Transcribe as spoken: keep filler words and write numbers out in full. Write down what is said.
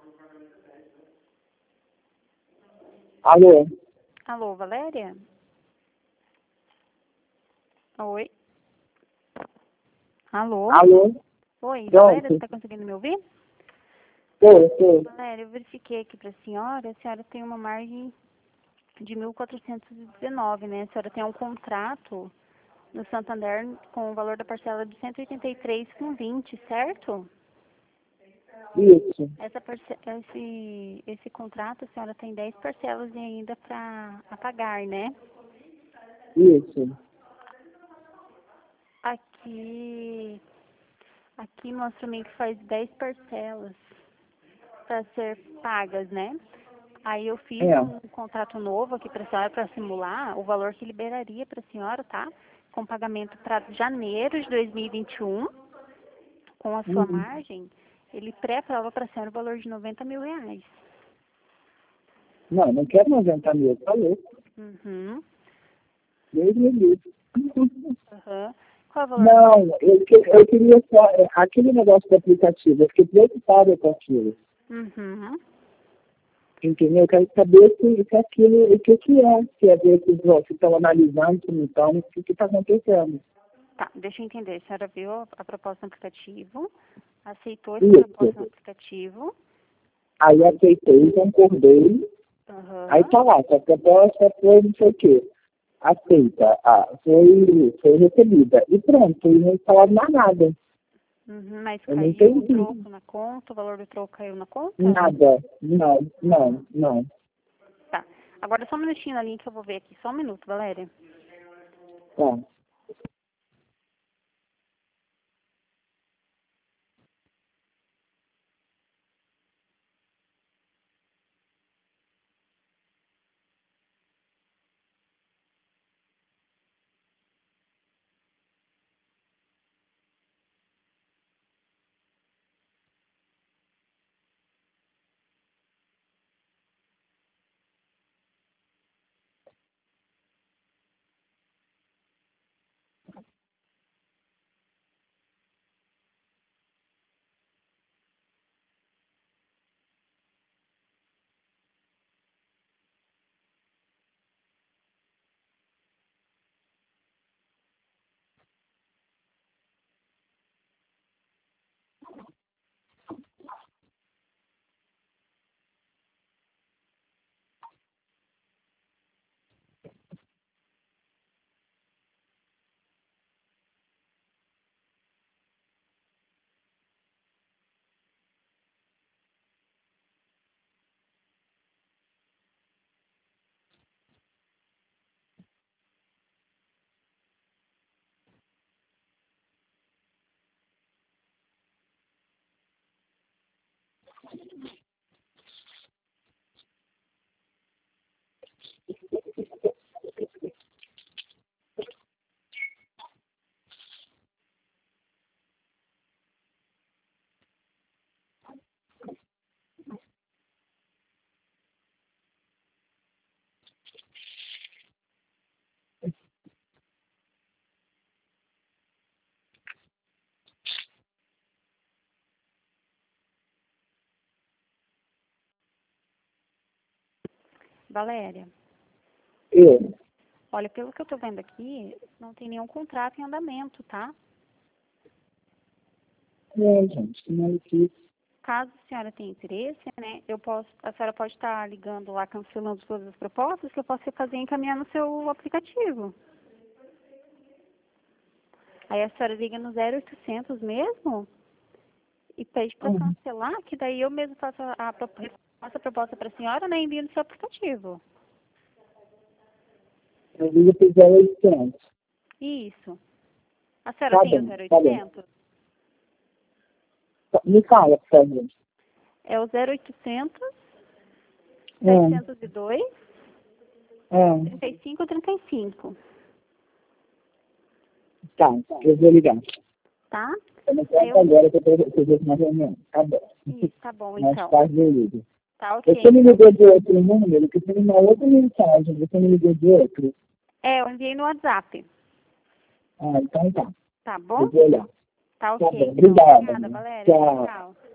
Alô? Alô, Valéria? Oi? Alô? Alô? Oi, Pronto. Valéria, você está conseguindo me ouvir? Tô, tô. Valéria, eu verifiquei aqui para a senhora, a senhora tem uma margem de mil quatrocentos e dezenove, né? A senhora tem um contrato no Santander com o valor da parcela de cento e oitenta e três com vinte, certo? Isso. Essa parce... esse... esse contrato, a senhora tem dez parcelas ainda para pagar, né? Isso. Aqui, aqui mostra também que faz dez parcelas para ser pagas, né? Aí eu fiz É. um contrato novo aqui para a senhora para simular o valor que liberaria para a senhora, tá? Com pagamento para janeiro de dois mil e vinte e um, com a sua Uhum. margem, ele pré-prova para a senhora o valor de noventa mil reais. Não, não quero noventa mil, tá louco. Uhum. Deus me livre. Uhum. Qual é o valor? Não, eu, que- eu queria só, é, aquele negócio do aplicativo, eu fiquei preocupada com aquilo. Uhum. Entendeu? Eu quero saber se, se aquilo, o que que é, se é ver se se estão analisando, se não estão, o que está acontecendo. Tá, deixa eu entender. A senhora viu a, a proposta no aplicativo, aceitou essa proposta no Isso. aplicativo. Aí aceitei, concordei, aí Aham. tá lá, a proposta foi não sei o quê. Aceita, ah, foi, foi recebida. E pronto, e não falaram mais nada. Uhum, mas Eu não caiu o entendi. troco na conta, o valor do troco caiu na conta? Nada. Não, não, não. Tá. Agora só um minutinho na linha que eu vou ver aqui. Só um minuto, Valéria. Tá. Valéria, Eu. olha, pelo que eu tô vendo aqui, não tem nenhum contrato em andamento, tá? É, gente, que maluquice. Caso a senhora tenha interesse, né, eu posso, a senhora pode estar ligando lá, cancelando todas as propostas, que eu posso fazer e encaminhar no seu aplicativo. Aí a senhora liga no zero oitocentos mesmo e pede para Uhum. cancelar, que daí eu mesmo faço a, a, propo- faço a proposta para a senhora, né, e envio no seu aplicativo. Eu ligo pro zero oitocentos. Isso. A senhora Tá tem o bem, tá bem. zero oitocentos? Me fala, por favor. É o zero oitocentos, É, setecentos e dois, é, trinta e cinco, trinta e cinco, tá, eu vou ligar. tá? Eu não Aí posso eu... agora, que eu tô eu tô na reunião. Tá bom. Isso, tá bom, Mais então. tarde eu ligo. Tá ok, Você me então. ligou de outro número, que tem uma outra mensagem. Você me ligou de outro? É, eu enviei no WhatsApp, Ah, então tá. tá Eu bom? vou olhar. Tá Tá ok, bom, então. obrigada. Obrigada, Né? Valéria. Tchau. Tchau.